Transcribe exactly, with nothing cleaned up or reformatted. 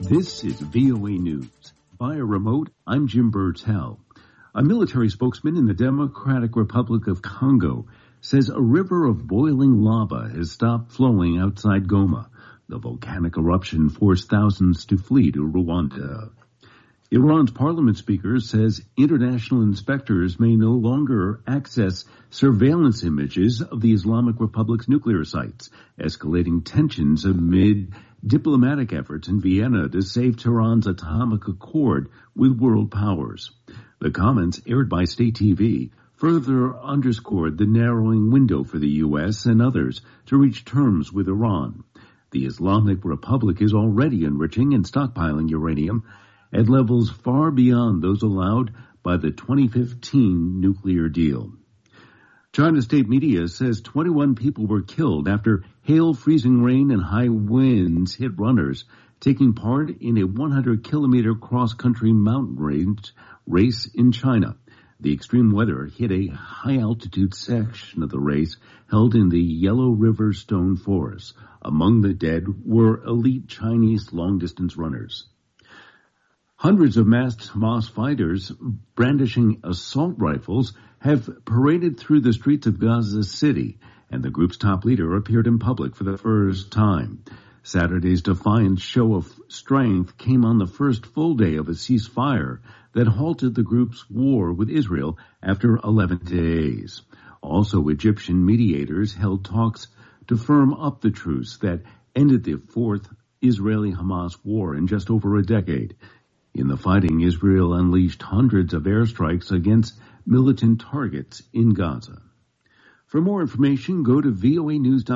This is V O A News. Via remote, I'm Jim Burtell. A military spokesman in the Democratic Republic of Congo says a river of boiling lava has stopped flowing outside Goma. The volcanic eruption forced thousands to flee to Rwanda. Iran's parliament speaker says international inspectors may no longer access surveillance images of the Islamic Republic's nuclear sites, escalating tensions amid diplomatic efforts in Vienna to save Tehran's atomic accord with world powers. The comments, aired by State T V, further underscored the narrowing window for the U S and others to reach terms with Iran. The Islamic Republic is already enriching and stockpiling uranium at levels far beyond those allowed by the twenty fifteen nuclear deal. China state media says twenty-one people were killed after hail, freezing rain, and high winds hit runners taking part in a one hundred kilometer cross-country mountain range race in China. The extreme weather hit a high-altitude section of the race held in the Yellow River Stone Forest. Among the dead were elite Chinese long-distance runners. Hundreds of masked Hamas fighters brandishing assault rifles have paraded through the streets of Gaza City, and the group's top leader appeared in public for the first time. Saturday's defiant show of strength came on the first full day of a ceasefire that halted the group's war with Israel after eleven days. Also, Egyptian mediators held talks to firm up the truce that ended the fourth Israeli-Hamas war in just over a decade. In the fighting, Israel unleashed hundreds of airstrikes against militant targets in Gaza. For more information, go to V O A News dot com.